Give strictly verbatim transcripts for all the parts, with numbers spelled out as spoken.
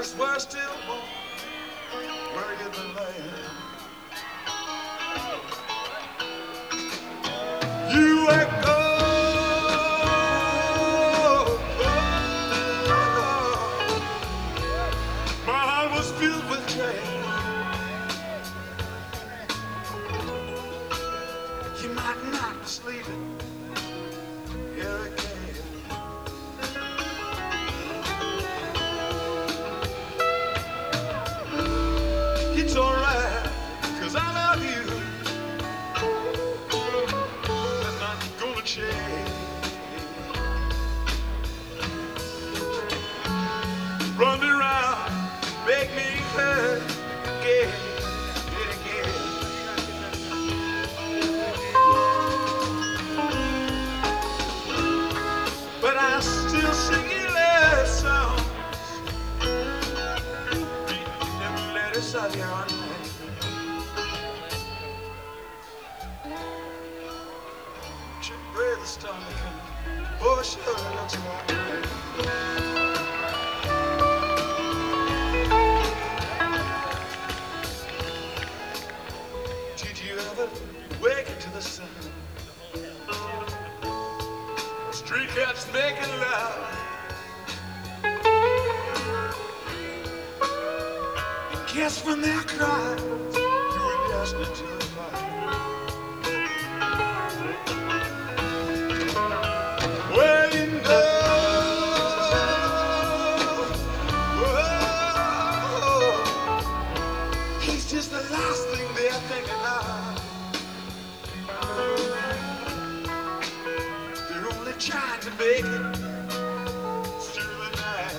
eyes were still warm where you'd been laying. You were cold. My heart was filled with dread. You might not be sleeping. Here it came. It's alright, 'cause I love you. There's nothing gonna change. Run me around, make me hurt again and again. But I still sing you love songs. Of your own name. Your breath is stomach, oh sure it looks like rain. Did you ever wake into the sun? Street cats making love. Guess when their cries, you were listening to the fire. Well, you know, oh, he's just the last thing they're thinking of. They're only trying to make it through the night.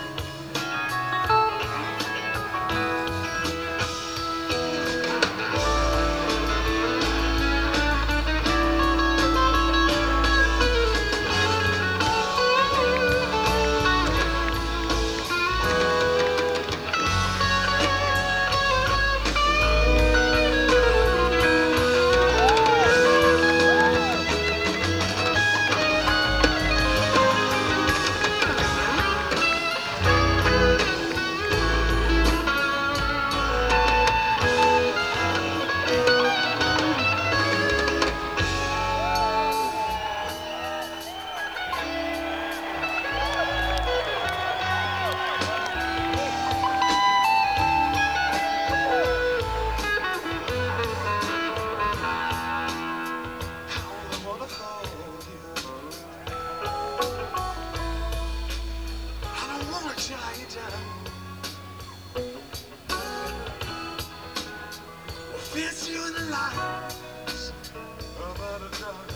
Fits you in the lights of the dark.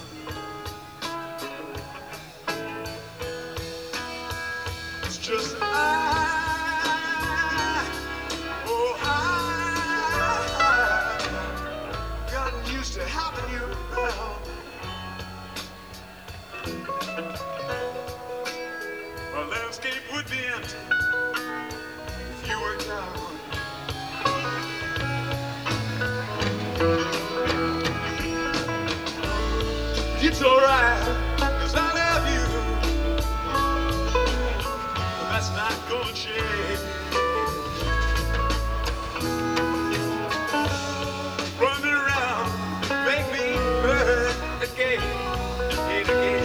It's just that I, oh I, gotten used to having you around. My landscape would be empty if you were gone. It's alright, 'cause I love you. But that's not gonna change. Run me around, make me hurt again and again.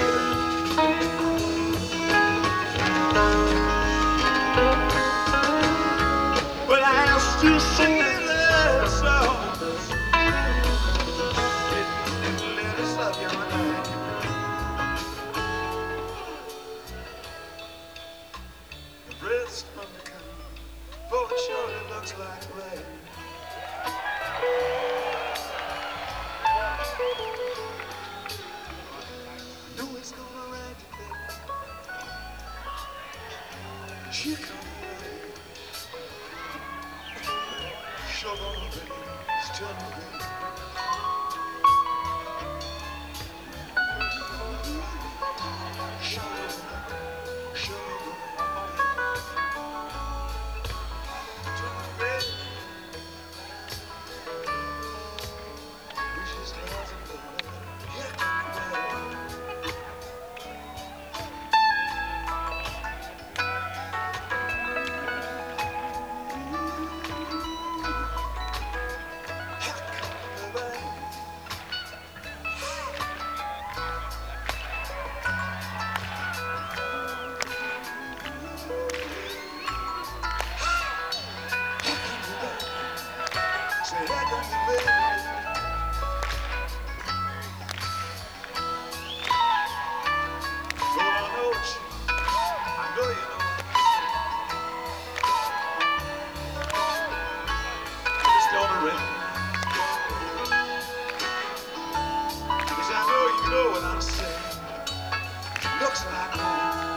But I'll still sing your love songs. And let us love you. Breath's undercome, for it surely looks like rain. Know it's gonna rain today. Here come the rain. Sure gonna rain, it's turning rain. Sure, sure. looks like rain.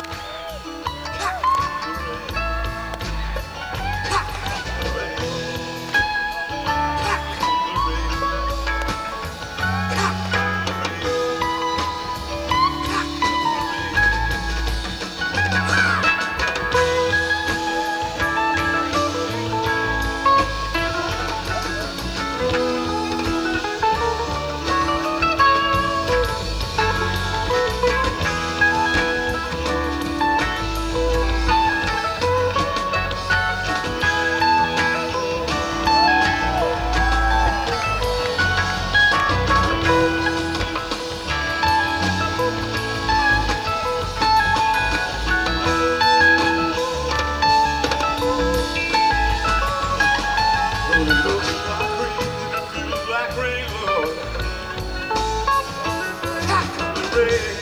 Rain.